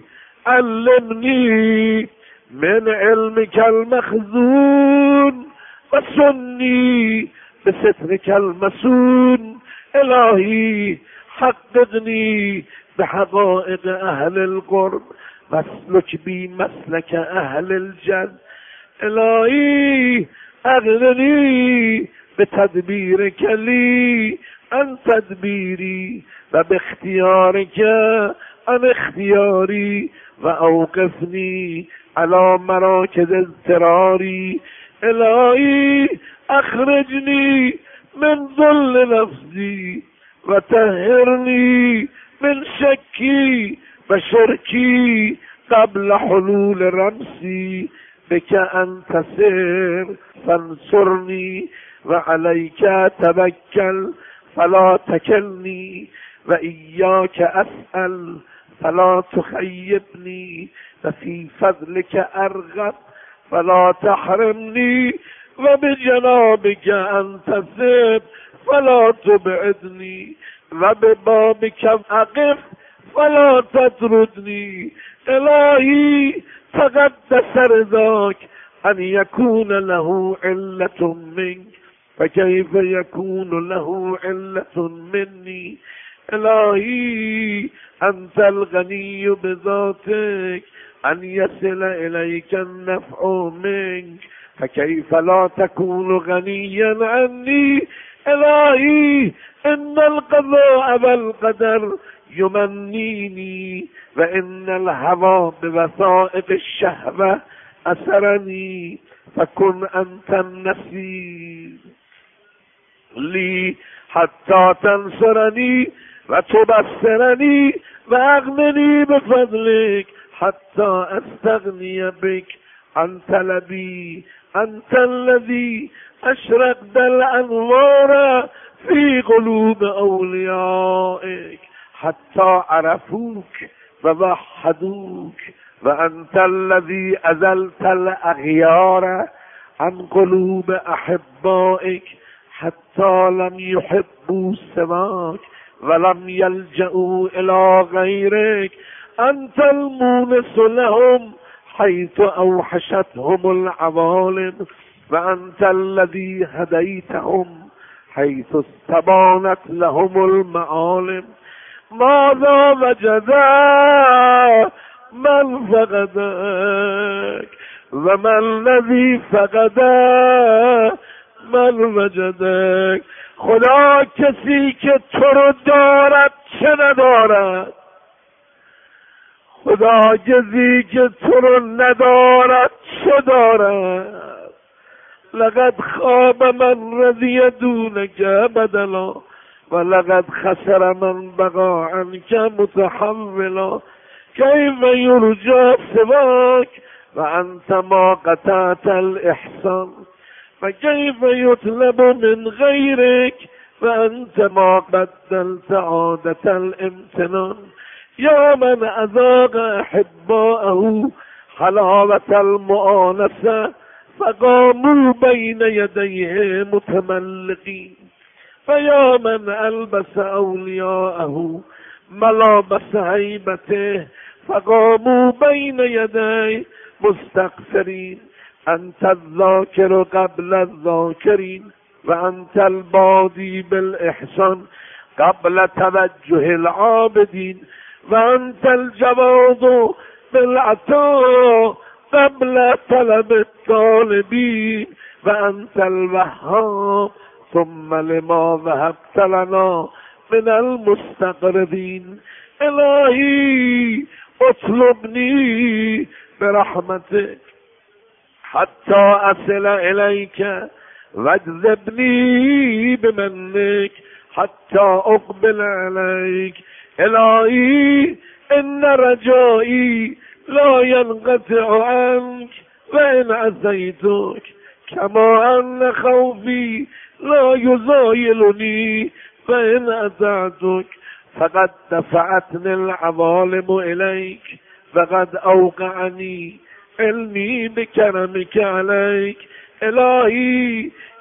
علمني من علمك المخزون وسني بسترك المسون. إلهي حققني بحقائق أهل القرب واسلك بي مسلك أهل الجنة. إلهي أغنني بتدبيرك لي عن تدبيري وباختيارك عن اختياري، وأوقفني على مراكز اضطراري. إلهي أخرجني من ذل نفسي وطهرني من شكي وشركي قبل حلول رمسي. بك أنتصر فانصرني، وعليك توكل فلا تكلني، وإياك أسأل فلا تخيبني، وفي فضلك أرغب فلا تحرمني، وبجنابك أنتصر فلا تبعدني، وببابك أقف فلا تطردني. إلهي تقدس رضاك أن يكون له علة منك، فكيف يكون له علة مني؟ إلهي أنت الغني بذاتك أن يصل إليك النفع منك، فكيف لا تكون غنيا عني؟ إلهي إن القضاء والقدر يمنيني، وإن الهوى بوثائق الشهوة أسرني، فكن أنت النصير لي حتى تنصرني وتبصرني، وأغنني بفضلك حتى أستغني بك عن طلبي. أنت الذي أشرقت الأنوار في قلوب أوليائك حتى عرفوك ووحدوك، وأنت الذي أزلت الأغيار عن قلوب أحبائك حتى لم يحبوا سواك ولم يلجأوا إلى غيرك. أنت المونس لهم حيث أوحشتهم العوالم، وأنت الذي هديتهم حيث استبانت لهم المعالم. ماذا وجدا من فقدك، وما الذي فقدا من وجدك؟ خدا کسی که تو رو دارد چه ندارد؟ خدا کسی که تو رو ندارد چه دارد؟ لقد خاب من رضی دونک بدلا، ولقد خسر من بقا عنک متحولا. كيف يرجى سواك وأنت ما قطعت الإحسان، فكيف يطلب من غيرك وأنت ما بدلت عادة الامتنان. يا من أذاق أحباءه حلاوة المؤانسة فقاموا بين يديه متملقين، فيا من ألبس أولياءه ملابس هيبته فقاموا بين يديه مستغفرين. أنت الذاكر قبل الذاكرين، وأنت البادي بالإحسان قبل توجه العابدين، وأنت الجواد بالعطاء قبل طلب الطالبين، وأنت الوهاب ثم لما وهبت لنا من المستقربين. إلهي اطلبني برحمتك حتى أصل إليك، واجذبني بمنك حتى أقبل عليك. إلهي إن رجائي لا ينقطع عنك وإن عصيتك، كما أن خوفي لا يزايلني فإن أطعتك. فقد دفعتني العظالم إليك، فقد أوقعني علمي بكرمك عليك. إلهي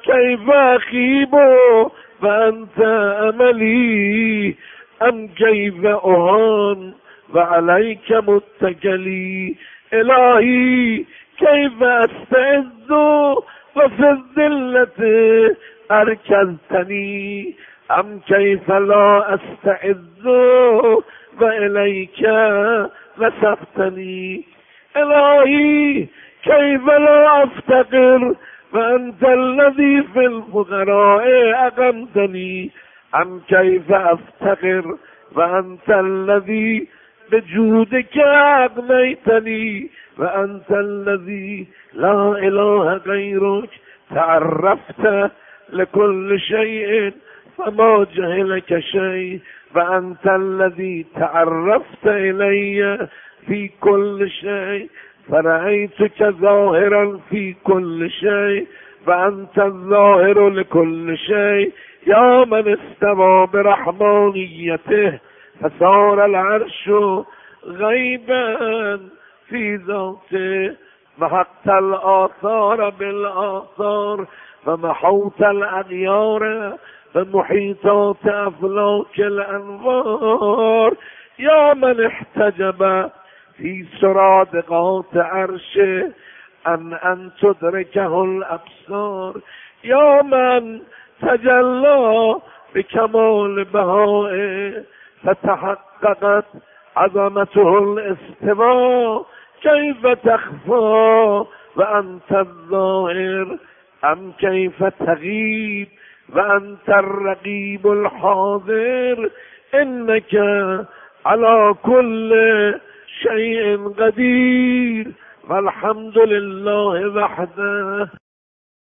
كيف أخيب فأنت أملي أم كيف أهان وعليك متكلي إلهي كيف أستعز وفي الذلة أركلتني أم كيف لا أستعز وإليك نسبتني إلهي كيف لا أفتقر فأنت الذي في الفقراء أقمتني أم كيف أفتقر فأنت الذي بجودك أغنيتني وأنت الذي لا إله غيرك تعرفت لكل شيء فما جهلك شيء وأنت الذي تعرفت إلي في كل شيء فرأيتك ظاهرا في كل شيء وأنت الظاهر لكل شيء يا من استوى برحمانيته فصار العرش غيبا في ذاته محقت الآثار بالآثار فمحوت الأغيار فمحيطات أفلاك الأنوار يا من احتجب في سرادقات عرشه أن تدركه الأبصار يا من تجلى بكمال بهائه فتحققت عظمته الاستواء كيف تخفى وأنت الظاهر أم كيف تغيب وأنت الرقيب الحاضر إنك على كل شيء قدير والحمد لله وحده.